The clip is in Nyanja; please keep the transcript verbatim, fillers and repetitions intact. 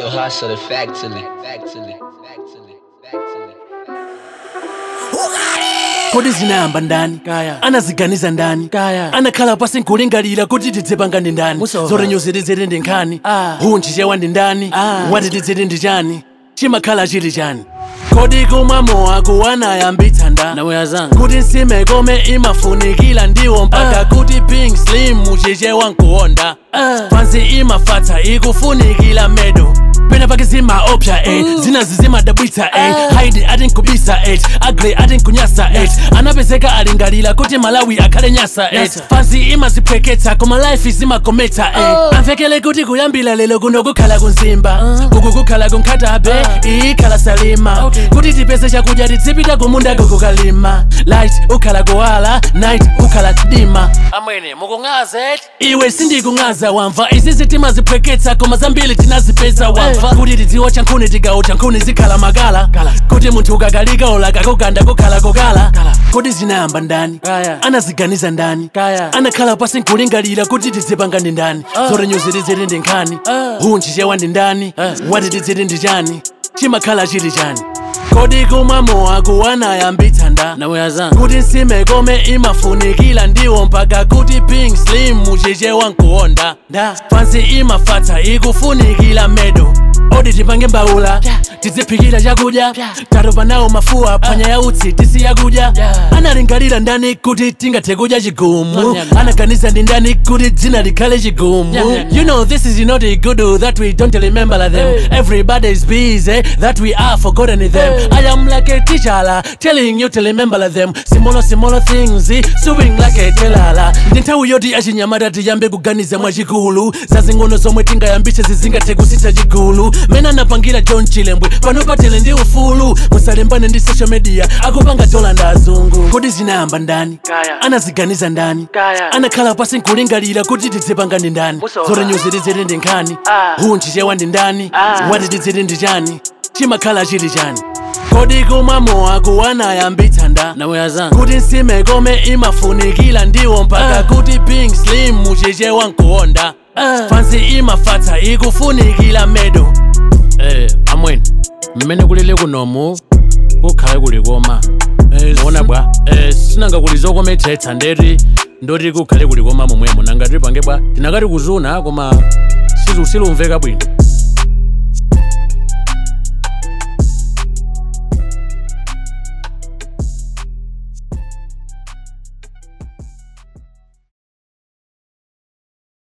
Real hustle, factually, factually, factually, factually. Kodi zinayamba ndani kaya anaziganiza ndani kaya anakhala pasi nkulingalira kuti tidzipangane ndani zorenyozerezere ndi nkhani hunchichewa ndi ndani watitizere ndi chani chimakhala chili chani kodi kumwamowa kuwanayambitsa nda kuti nsime kome imafunikira ndiwo mpaka kuti pink slim muchichewa nkuwonda pansi imafatsa ikufunikira medo pena pake zimaopsa eh zinazi zimadabwitsa eh haidi ati nkubisa eh agre ati nkunyasa eh anapezeka alingalira kuti Malawi akhale nyasa eh fansi imazipweketsa koma life zimakometsa eh amvekele kuti kuyambira lero kuno kukhala kunzimba kuku kukhala kunkhatabe ikhala salima kuti tipeze chakudya titsipita kumunda kukalima light ukhala kuwala night ukhala dima amwene mukungaza iwe sindikungaza wamva izi zitima zipweketsa koma zambili tinazipeza wamva kuti tidziwa chankhuni tigawo chankhuni zikhala makala kuti munthu ukakalika olaka kuganda kukhala kokala kodi zinayamba ndani anaziganiza ndani anakhala pasi nkulingalira kuti tizipangane ndani zorenyozerezere ndi nkhani hunchichewa ndi ndani watitizere ndi chani chimakhala chili chani kodi kumwamowa kuwanayambitsa nda kuti nsime kome imafunikira ndiwo mpaka kuti pink slim muchichewa nkuwonda pansi imafatsa ikufunikira medo odi tipange mbawula tidziphikira chakudya tatopa nawo mafuwa phwanya ya utsi tisiya kudya analingalira ndani kuti tingathe kudya chigumu anaganiza ndi ndani kuti dzina likhale chigumu you know this is not a good that we don't remember them everybody is busy that we are forgotten them I am like a teacher telling you to remember them small small things suing like a telala ndi nthawi yoti achinyamata tiyambe kuganiza mwachikulu zazing'ono zomwe tingayambitse zizingathe kusitha chigulu mena napangira John Chilembwe pano patele ndi ufulu musalembane ndi social media akupanga dola nda azungu kodi zinayamba ndani anaziganiza ndani anakhala pasi nkulingalira kuti tidzipangane ndani zorenyozerezere ndi nkhani hunchichewa ndi ndani watitizere ndi chani chimakhala chili chani kodi kumwamowa kuwanayambitsa nda kuti nsime kome imafunikira ndiwo mpaka kuti pink slim muchichewa nkuwonda fansi imafatsa ikufunikira medo eh amwene mmene kulile kunomu kukhale kuli koma muona bwa eh sinanga kuli zokometsetsa ndeti ndoti kukhale kuli koma momwemo nanga tipange bwa tinakati kuzuna koma silumveka bwino